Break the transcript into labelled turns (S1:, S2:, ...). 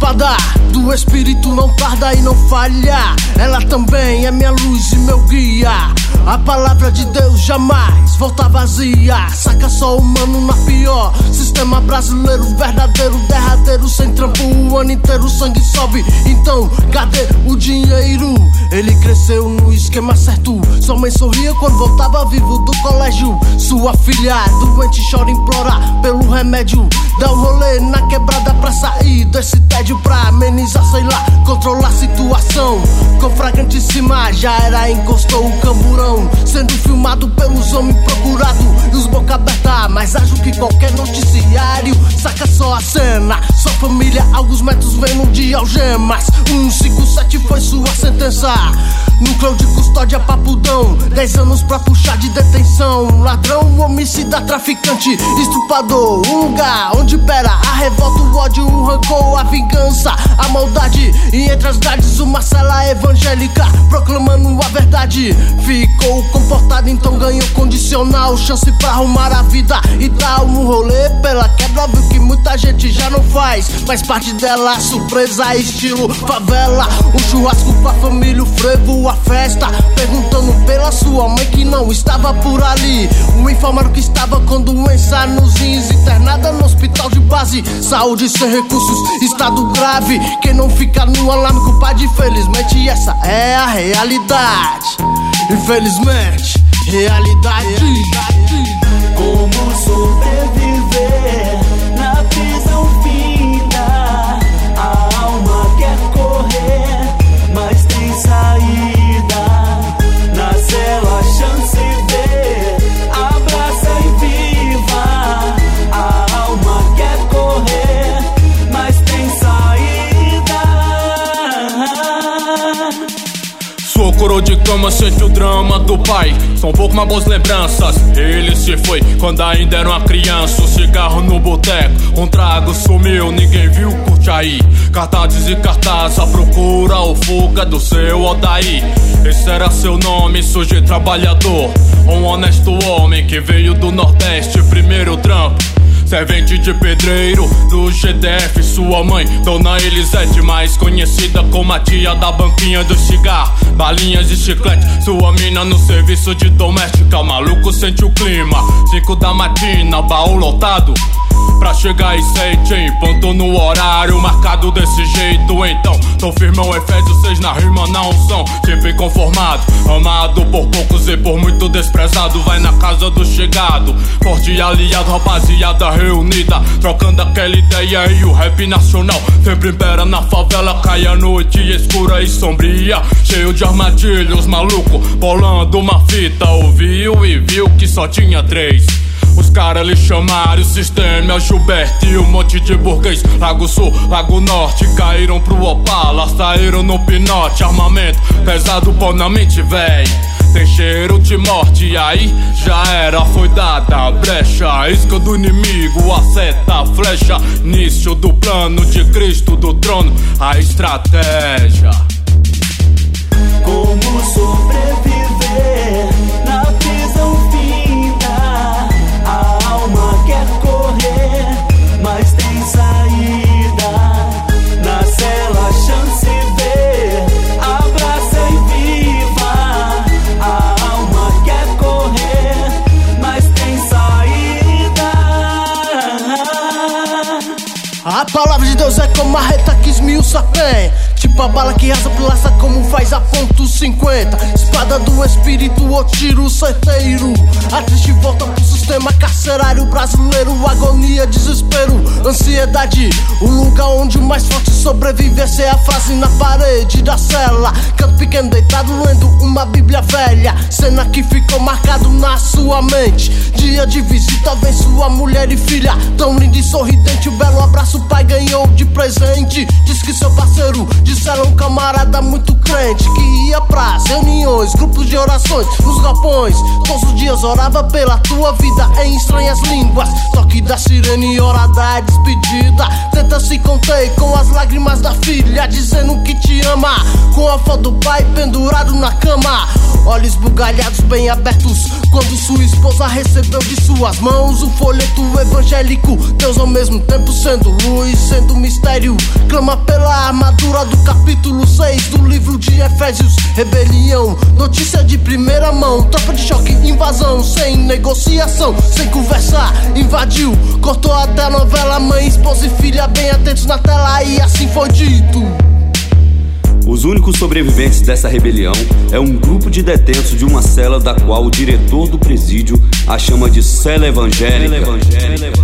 S1: espada do espírito não tarda e não falha. Ela também é minha luz e meu guia. A palavra de Deus jamais volta vazia. Saca só humano na pior sistema brasileiro, verdadeiro, derradeiro, sem trampo o ano inteiro, sangue sobe. Então cadê o dinheiro? Ele cresceu no esquema certo. Sua mãe sorria quando voltava vivo do colégio. Sua filha doente chora, implora pelo remédio. Dá um rolê na quebrada pra sair desse tédio, pra amenizar, sei lá, controlar a situação. Com fragrantíssima já era, encostou o camburão, sendo filmado pelos homens procurados e os boca aberta, mais ágil que qualquer noticiário. Saca só a cena, sua família alguns metros vendo de algemas. 157 foi sua sentença. Núcleo de custódia papudão, 10 anos pra puxar de detenção. Ladrão, homicida, traficante, estrupador. Um lugar onde impera a revolta, o ódio, o rancor, a vingança, a maldade. E entre as grades uma cela evangélica proclamando a verdade. Ficou comportado, então ganhou condicional, chance pra arrumar a vida e tal. Um rolê pela quebra, viu que muita gente já não faz parte dela, surpresa, estilo favela. Um churrasco com a família, o frevo, a festa, perguntando pela sua mãe que não estava por ali. O informaram que estava com doença nos rins, internada no hospital de base. Saúde sem recursos, estado grave. Quem não fica no alarme, culpado. Infelizmente essa é a realidade. Infelizmente, realidade.
S2: Como sobreviver na prisão finda? A alma quer correr, mas tem saída. Na cela chance vê, abraça e viva. A alma quer correr, mas tem saída.
S3: Sua coroa de cama sente o drama do pai. São pouco mais boas lembranças. Ele se foi quando ainda era uma criança. Um cigarro no boteco, um trago sumiu, ninguém viu, curte aí. Cartazes e cartazes, a procura ou fuga do seu Odaí. Esse era seu nome, sujeito trabalhador, um honesto homem que veio do Nordeste, primeiro trampo, servente de pedreiro do GDF. Sua mãe, Dona Elisete, mais conhecida como a tia da banquinha do cigarro, balinhas e chiclete. Sua mina no serviço de doméstica, maluco sente o clima. 5 da matina, baú lotado pra chegar às 7 em ponto no horário marcado desse jeito. Então, tô firmão, Efésios 6 na rima, na unção, sempre conformado, amado por poucos e por muito desprezado. Vai na casa do chegado, forte e aliado, rapaziada reunida, trocando aquela ideia. E o rap nacional sempre impera na favela. Cai a noite escura e sombria, cheio de armadilhos, maluco bolando uma fita. Ouviu e viu que só tinha 3. Os caras lhe chamaram, o sistema é o Gilberto e um monte de burguês. Lago Sul, Lago Norte, caíram pro Opala, saíram no pinote. Armamento pesado, pão na mente, véi, tem cheiro de morte. E aí já era, foi dada a brecha. Isca do inimigo, a seta, a flecha. Início do plano de Cristo do trono, a estratégia.
S2: Como sobreviver na prisão finda? A alma quer correr, mas tem saída. Na cela chance vê, abraça e viva. A alma quer correr, mas tem saída.
S1: A palavra de Deus é como a reta que esmiuça bem, tipo a bala que rasa pilaça como faz a ponto 50. Espada do espírito, o tiro certeiro. A triste volta pro sistema carcerário brasileiro. Agonia, desespero, ansiedade. O lugar onde o mais forte sobrevive. Essa é a frase na parede da cela. Canto pequeno deitado lendo uma bíblia velha. Cena que ficou marcado na sua mente. Dia de visita, vem sua mulher e filha, tão linda e sorridente. O belo abraço o pai ganhou de presente. Diz que seu parceiro, disseram um camarada muito crente, que ia pras reuniões, grupos de orações, nos galpões. Todos os dias orava pela tua vida em estranhas línguas. Toque da sirene, hora da despedida. Tenta se conter com as lágrimas da filha, dizendo que te ama, com a foto do pai pendurado na cama. olhos bugalhados bem abertos, quando sua esposa recebeu de suas mãos o folheto evangélico. Deus ao mesmo tempo sendo luz, sendo mistério, clama pela armadura do capítulo 6 do livro de Efésios. Rebelião, notícia de primeira mão, tropa de choque, invasão, sem negociação, sem conversar, invadiu, cortou até a novela, mãe, esposa e filha bem atentos na tela, e assim foi dito.
S4: Os únicos sobreviventes dessa rebelião é um grupo de detentos de uma cela da qual o diretor do presídio a chama de cela evangélica.